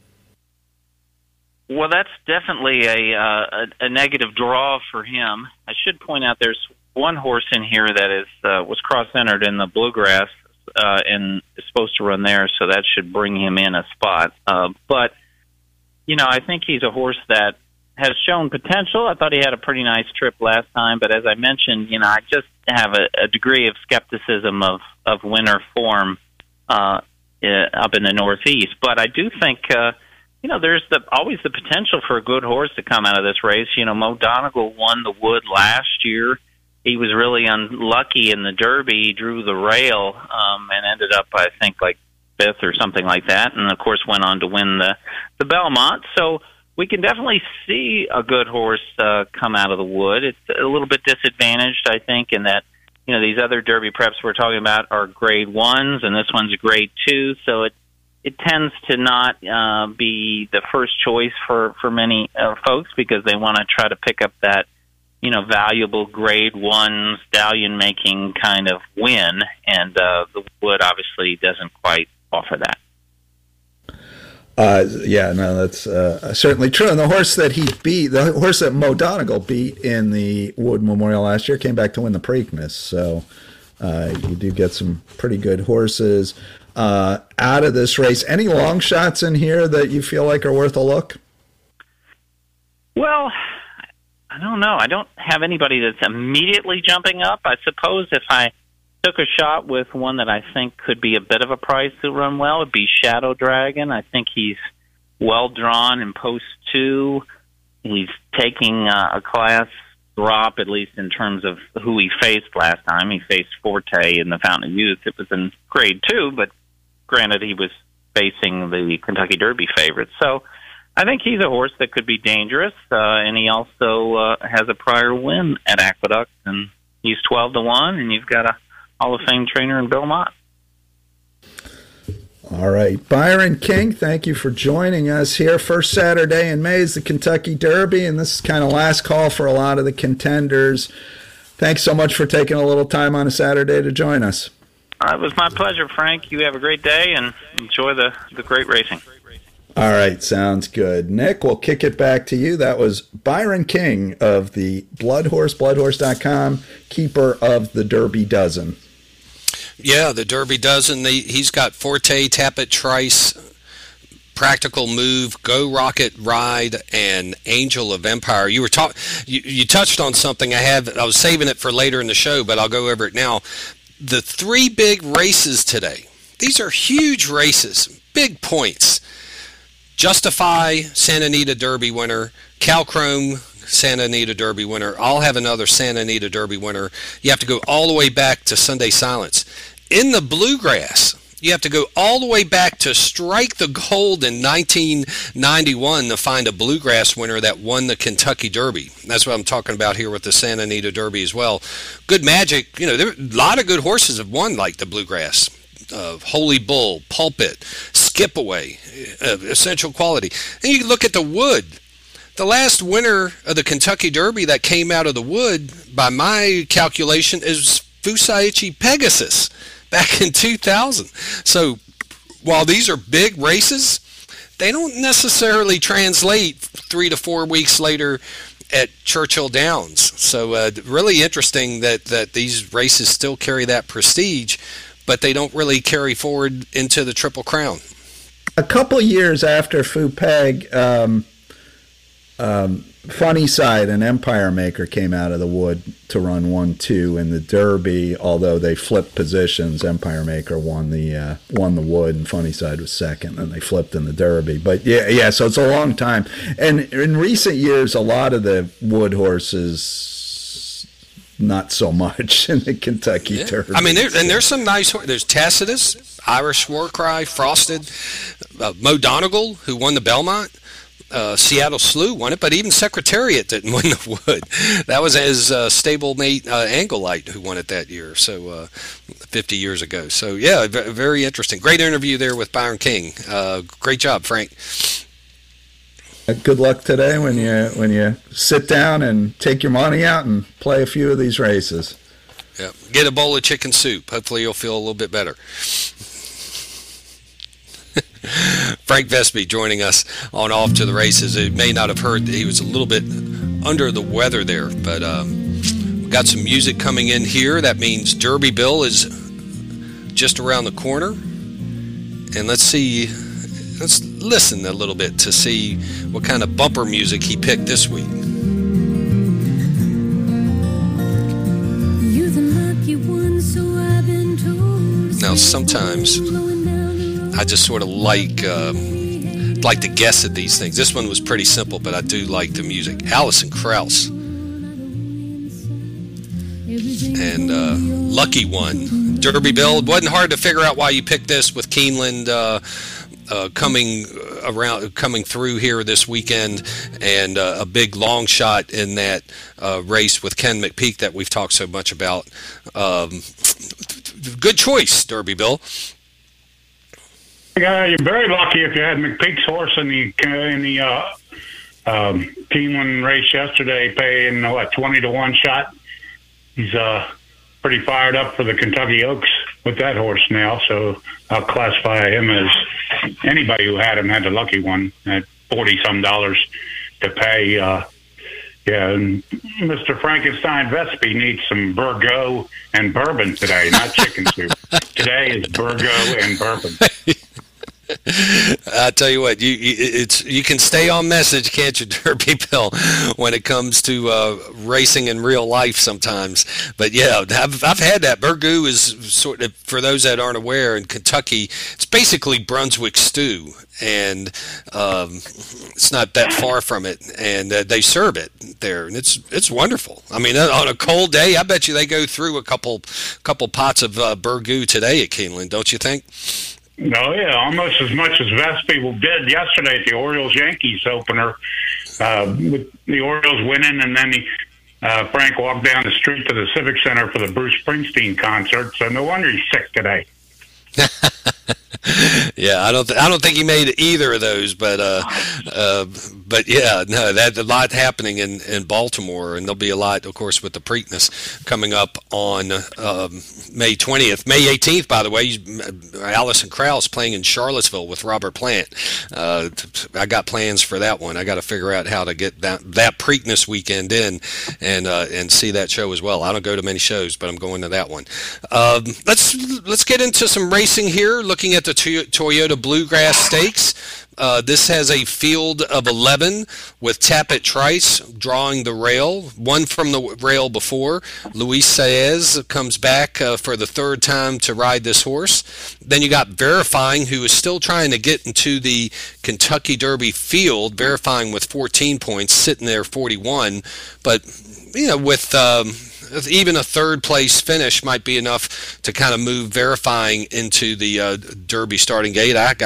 Well, that's definitely a, uh, a a negative draw for him. I should point out there's one horse in here that is uh, was cross-entered in the Bluegrass uh, and is supposed to run there, so that should bring him in a spot. Uh, but, you know, I think he's a horse that has shown potential. I thought he had a pretty nice trip last time, but as I mentioned, you know, I just have a, a degree of skepticism of, of winter form uh, uh, up in the Northeast. But I do think, uh, you know, there's the always the potential for a good horse to come out of this race. You know, Mo Donegal won the Wood last year. He was really unlucky in the Derby. He drew the rail um, and ended up, I think, like fifth or something like that, and, of course, went on to win the, the Belmont. So we can definitely see a good horse uh, come out of the Wood. It's a little bit disadvantaged, I think, in that, you know, these other Derby preps we're talking about are grade ones, and this one's a grade two, so it it tends to not uh, be the first choice for, for many uh, folks because they want to try to pick up that, you know, valuable grade one stallion-making kind of win, and uh, the Wood obviously doesn't quite offer that. Uh, yeah, no, that's uh, certainly true. And the horse that he beat, the horse that Mo Donegal beat in the Wood Memorial last year, came back to win the Preakness. So uh, you do get some pretty good horses uh, out of this race. Any long shots in here that you feel like are worth a look? Well, I don't know. I don't have anybody that's immediately jumping up. I suppose if I took a shot with one that I think could be a bit of a prize to run well, it'd be Shadow Dragon. I think he's well drawn in post two. He's taking uh, a class drop, at least in terms of who he faced last time. He faced Forte in the Fountain of Youth. It was in grade two, but granted he was facing the Kentucky Derby favorite. So I think he's a horse that could be dangerous, uh, and he also uh, has a prior win at Aqueduct, and he's twelve to one, and you've got a Hall of Fame trainer in Bill Mott. All right. Byron King, thank you for joining us here. First Saturday in May is the Kentucky Derby, and this is kind of last call for a lot of the contenders. Thanks so much for taking a little time on a Saturday to join us. Uh, it was my pleasure, Frank. You have a great day, and enjoy the, the great racing. All right, sounds good. Nick, we'll kick it back to you. That was Byron King of the Blood Horse, blood horse dot com, keeper of the Derby Dozen. Yeah, the Derby Dozen. They, he's got Forte, Tapit Trice, Practical Move, Go Rocket Ride, and Angel of Empire. You were talk, you, you touched on something I have. I was saving it for later in the show, but I'll go over it now. The three big races today. These are huge races, big points. Justify, Santa Anita Derby winner. Calchrome, Santa Anita Derby winner. I'll have another Santa Anita Derby winner. You have to go all the way back to Sunday Silence. In the Bluegrass, you have to go all the way back to Strike the Gold in nineteen ninety-one to find a Bluegrass winner that won the Kentucky Derby. That's what I'm talking about here with the Santa Anita Derby as well. Good Magic, you know, there, a lot of good horses have won like the Bluegrass. Uh, Holy Bull, Pulpit, skip away, uh, essential quality. And you look at the wood. The last winner of the Kentucky Derby that came out of the wood, by my calculation, is Fusaichi Pegasus back in two thousand. So while these are big races, they don't necessarily translate three to four weeks later at Churchill Downs. So uh, really interesting that, that these races still carry that prestige, but they don't really carry forward into the Triple Crown. A couple years after Fu Peg, um, um, Funny Side and Empire Maker came out of the wood to run one two in the Derby, although they flipped positions. Empire Maker won the uh, won the wood, and Funny Side was second, and they flipped in the Derby. But yeah, yeah, so it's a long time. And in recent years, a lot of the wood horses, not so much in the Kentucky yeah. Derby. I mean, there, and there's some nice horses. There's Tacitus, Irish Warcry, Frosted, uh, Mo Donegal, who won the Belmont. Uh, Seattle Slew won it, but even Secretariat didn't win the wood. That was his uh, stablemate uh, Anglelite who won it that year, so uh, fifty years ago. So, yeah, v- very interesting. Great interview there with Byron King. Uh, great job, Frank. Good luck today when you when you sit down and take your money out and play a few of these races. Yeah, get a bowl of chicken soup. Hopefully you'll feel a little bit better. Frank Vespi joining us on Off to the Races. You may not have heard that he was a little bit under the weather there, but um, we've got some music coming in here. That means Derby Bill is just around the corner. And let's see, let's listen a little bit to see what kind of bumper music he picked this week. You're the lucky one, so I've been told. Now, sometimes I just sort of like uh, like to guess at these things. This one was pretty simple, but I do like the music. Alison Krauss. And uh, Lucky One. Derby Bill. It wasn't hard to figure out why you picked this with Keeneland uh, uh, coming around, coming through here this weekend, and uh, a big long shot in that uh, race with Ken McPeak that we've talked so much about. Um, good choice, Derby Bill. Yeah, you're very lucky if you had McPeak's horse in the in the uh, um, Keeneland race yesterday, paying what twenty to one shot. He's uh, pretty fired up for the Kentucky Oaks with that horse now, so I'll classify him as anybody who had him had the lucky one at forty some dollars to pay. Uh, yeah, and Mister Frankenstein Vespi needs some Burgo and bourbon today, not chicken soup. Today is Burgo and bourbon. I tell you what, you it's you can stay on message, can't you, Derby Bill, when it comes to uh, racing in real life sometimes. But yeah, I've I've had that. Burgoo is sort of, for those that aren't aware, in Kentucky, it's basically Brunswick stew, and um, it's not that far from it. And uh, they serve it there, and it's it's wonderful. I mean, on a cold day, I bet you they go through a couple couple pots of uh, Burgoo today at Keeneland, don't you think? Oh, yeah, almost as much as Vespi did yesterday at the Orioles-Yankees opener, uh, with the Orioles winning, and then he, uh, Frank walked down the street to the Civic Center for the Bruce Springsteen concert, so no wonder he's sick today. Yeah, I don't. Th- I don't think he made either of those, but uh, uh, but yeah, no, that's a lot happening in, in Baltimore, and there'll be a lot, of course, with the Preakness coming up on um, May twentieth, May eighteenth. By the way, Alison Krauss playing in Charlottesville with Robert Plant. Uh, I got plans for that one. I got to figure out how to get that that Preakness weekend in and uh, and see that show as well. I don't go to many shows, but I'm going to that one. Um, let's let's get into some racing here. Looking at the Toyota Bluegrass Stakes. Uh, this has a field of eleven with Tapit Trice drawing the rail. One from the rail before. Luis Saez comes back uh, for the third time to ride this horse. Then you got Verifying, who is still trying to get into the Kentucky Derby field. Verifying with fourteen points, sitting there forty-one. But, you know, with... Um, even a third place finish might be enough to kind of move Verifying into the uh, Derby starting gate. I got a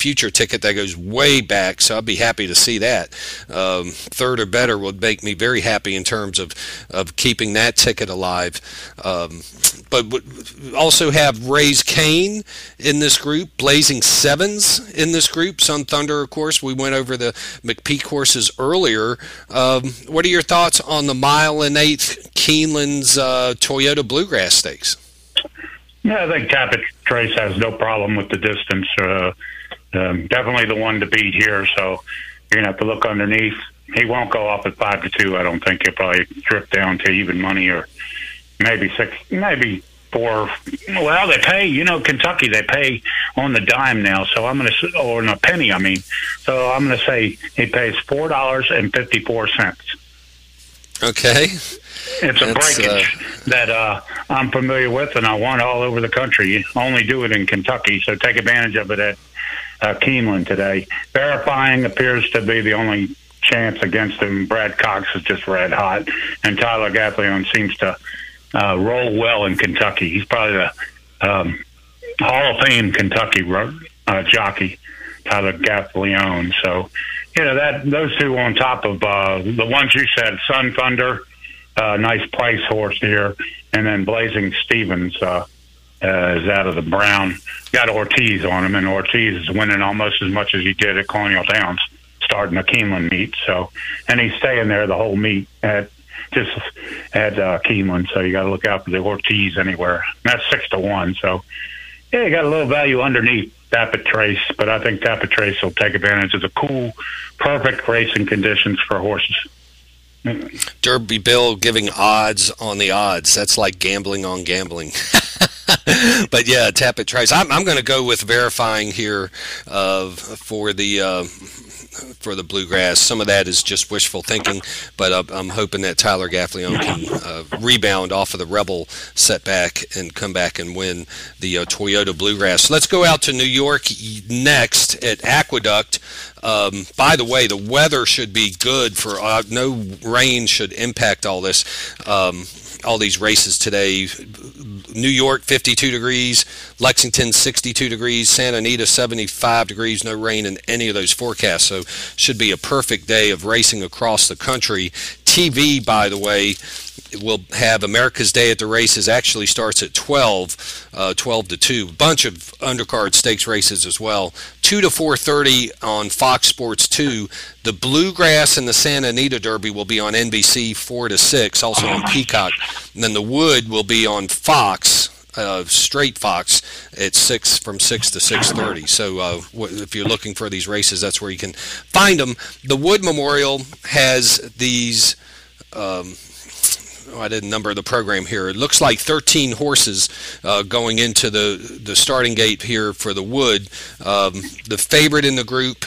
future ticket that goes way back, so I'd be happy to see that. Um, third or better would make me very happy in terms of, of keeping that ticket alive. Um, but we also have Rays Kane in this group, Blazing Sevens in this group, Sun Thunder, of course. We went over the McPeak horses earlier. Um, what are your thoughts on the mile and eighth Keeneland's uh, Toyota Bluegrass Stakes? Yeah, I think Tapit Trace has no problem with the distance. Uh, um, definitely the one to beat here, so you're going to have to look underneath. He won't go up at five to two. I don't think he'll probably drip down to even money or maybe six, maybe four. Well, they pay, you know, Kentucky, they pay on the dime now, so I'm going to, or on a penny, I mean. So I'm going to say he pays four dollars and fifty-four cents. Okay. It's a That's, breakage uh, that uh, I'm familiar with, and I want all over the country. You only do it in Kentucky, so take advantage of it at uh, Keeneland today. Verifying appears to be the only chance against him. Brad Cox is just red hot, and Tyler Gaffalione seems to uh, roll well in Kentucky. He's probably the um, Hall of Fame Kentucky uh, jockey, Tyler Gaffalione. So, you know, that those two on top of uh, the ones you said, Sun Thunder, uh, nice price horse here, and then Blazing Stevens uh, uh, is out of the Brown. Got Ortiz on him, and Ortiz is winning almost as much as he did at Colonial Downs, starting the Keeneland meet. So, and he's staying there the whole meet at just at uh, Keeneland. So you got to look out for the Ortiz anywhere. And that's six to one. So yeah, you got a little value underneath Tapit Trace, but I think Tapit Trace will take advantage of the cool, perfect racing conditions for horses. Derby Bill giving odds on the odds. That's like gambling on gambling. But yeah, Tapit Trace. I'm, I'm going to go with Verifying here uh, for the uh, for the Bluegrass. Some of that is just wishful thinking, but uh, I'm hoping that Tyler Gaffalione can uh, rebound off of the Rebel setback and come back and win the uh, Toyota Bluegrass. Let's go out to New York next at Aqueduct. Um, by the way, the weather should be good for uh, no rain should impact all this, um, all these races today. New York fifty-two degrees, Lexington sixty-two degrees, Santa Anita seventy-five degrees. No rain in any of those forecasts, so should be a perfect day of racing across the country. T V, by the way, will have America's Day at the Races. Actually starts at twelve, uh, twelve to two. Bunch of undercard stakes races as well. two to four thirty on Fox Sports two. The Bluegrass and the Santa Anita Derby will be on N B C four to six, also on Peacock. And then the Wood will be on Fox, uh, straight Fox, at six from six to six thirty. So uh, if you're looking for these races, that's where you can find them. The Wood Memorial has these. Um, Oh, I didn't number the program here. It looks like thirteen horses uh, going into the, the starting gate here for the Wood. Um, the favorite in the group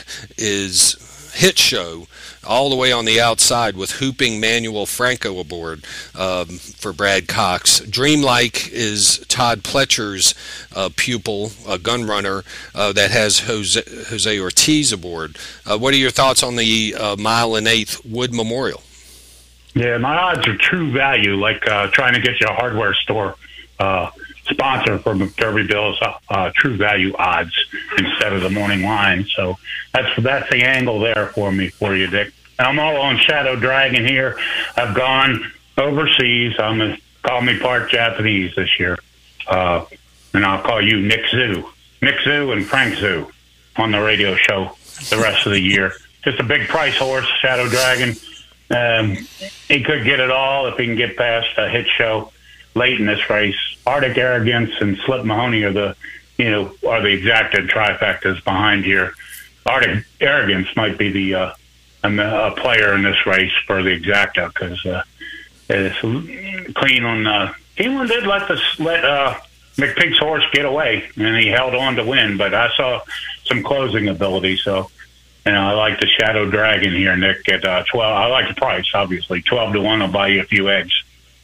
is Hit Show, all the way on the outside with Hooping Manuel Franco aboard um, for Brad Cox. Dreamlike is Todd Pletcher's uh, pupil, a gun runner uh, that has Jose, Jose Ortiz aboard. Uh, what are your thoughts on the uh, mile and eighth Wood Memorial? Yeah, my odds are True Value, like uh, trying to get you a hardware store uh, sponsor for McDerby Bill's uh, uh, True Value odds instead of the morning line. So that's that's the angle there for me, for you, Dick. I'm all on Shadow Dragon here. I've gone overseas. I'm going to call me part Japanese this year. Uh, and I'll call you Nick Zoo. Nick Zoo and Frank Zoo on the radio show the rest of the year. Just a big price horse, Shadow Dragon. Um, he could get it all if he can get past a Hit Show late in this race. Arctic Arrogance and Slip Mahoney are the, you know, are the exacted trifectas behind here. Arctic Arrogance might be the uh, a, a player in this race for the exacta because uh, it's clean on. Uh, Keeneland did let the let uh, McPeak's horse get away, and he held on to win. But I saw some closing ability, so. And I like the Shadow Dragon here, Nick, at uh, twelve. I like the price, obviously. twelve to one will buy you a few eggs.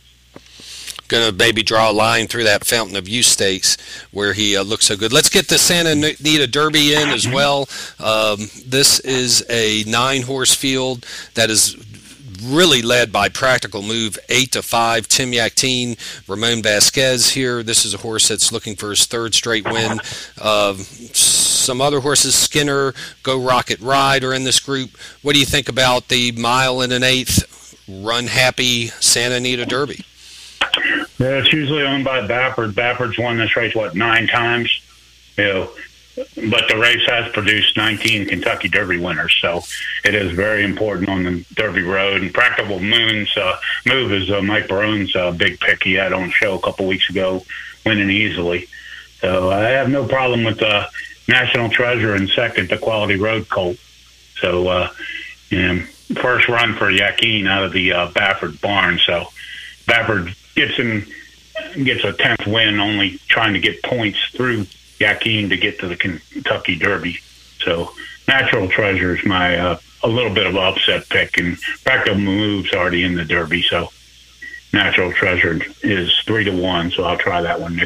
Going to maybe draw a line through that Fountain of Youth Stakes where he uh, looks so good. Let's get the Santa Anita Derby in as well. Um, this is a nine-horse field that is really led by Practical Move, eight to five. Tim Yakteen, Ramon Vasquez here. This is a horse that's looking for his third straight win. Uh, some other horses. Skinner, Go Rocket Ride are in this group. What do you think about the mile and an eighth Run Happy Santa Anita Derby? Yeah, it's usually owned by Baffert. Baffert's won this race, what, nine times? You know, but the race has produced nineteen Kentucky Derby winners, so it is very important on the Derby Road. And Practical Moon's uh, move is uh, Mike Barone's uh, big pick he had on show a couple weeks ago, winning easily. So I have no problem with uh, National Treasure and second, the Quality Road Colt. So, uh, you know, first run for Yakin out of the uh, Baffert barn. So Baffert gets in, gets a tenth win, only trying to get points through Yakin to get to the Kentucky Derby. So Natural Treasure is my uh, a little bit of an upset pick, and Practical Move's already in the Derby, so Natural Treasure is three to one. So I'll try that one, Nick.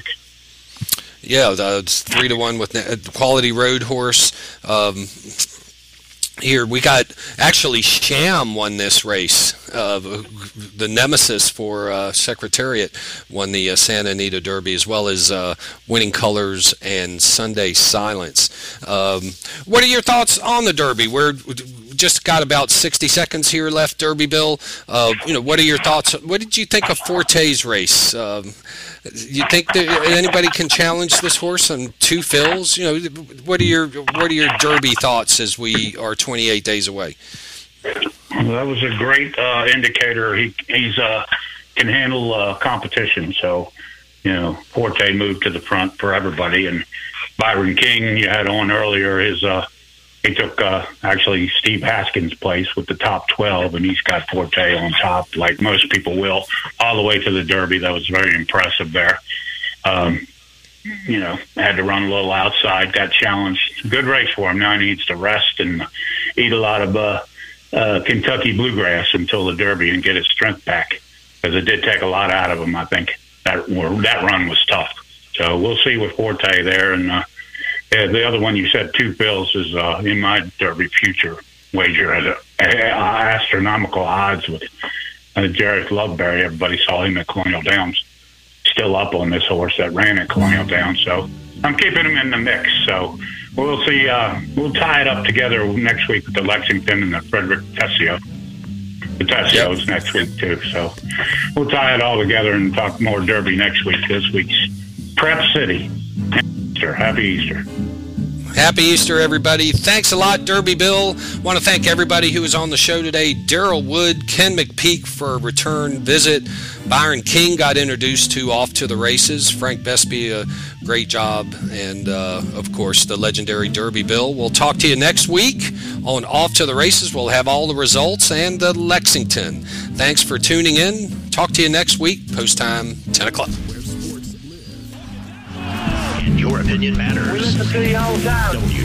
Yeah, it's three to one with the Quality Road horse. Um, Here we got actually Sham won this race. Uh, the nemesis for uh, Secretariat won the uh, Santa Anita Derby, as well as uh, Winning Colors and Sunday Silence. Um, what are your thoughts on the Derby? We're just got about sixty seconds here left, Derby Bill. Uh, you know, what are your thoughts? What did you think of Forte's race? Um, you think that anybody can challenge this horse on two fills? You know, what are your what are your Derby thoughts as we are twenty-eight days away? Well, that was a great uh, indicator. He he's uh, can handle uh, competition. So, you know, Forte moved to the front for everybody, and Byron King you had on earlier is uh, he took uh, actually Steve Haskins' place with the top twelve, and he's got Forte on top, like most people will, all the way to the Derby. That was very impressive there. Um, you know, had to run a little outside, got challenged. Good race for him. Now he needs to rest and eat a lot of uh, uh, Kentucky bluegrass until the Derby and get his strength back, because it did take a lot out of him, I think. That that run was tough. So we'll see with Forte there. And uh, yeah, the other one you said, Two Bills, is uh, in my Derby future wager at a, a, a astronomical odds with uh, Jareth Loveberry. Everybody saw him at Colonial Downs. Still up on this horse that ran at Colonial Downs, so I'm keeping him in the mix. So we'll see. Uh, we'll tie it up together next week with the Lexington and the Frederick Tessio. The Tessio's yep. next week too. So we'll tie it all together and talk more Derby next week. This week's Prep City. Easter. Happy Easter. Happy Easter, everybody. Thanks a lot, Derby Bill. Want to thank everybody who was on the show today. Daryl Wood, Ken McPeak for a return visit. Byron King got introduced to Off to the Races. Frank Besby, a great job. And, uh, of course, the legendary Derby Bill. We'll talk to you next week on Off to the Races. We'll have all the results and the Lexington. Thanks for tuning in. Talk to you next week. Post time, ten o'clock. Your opinion matters. We listen to you all the time.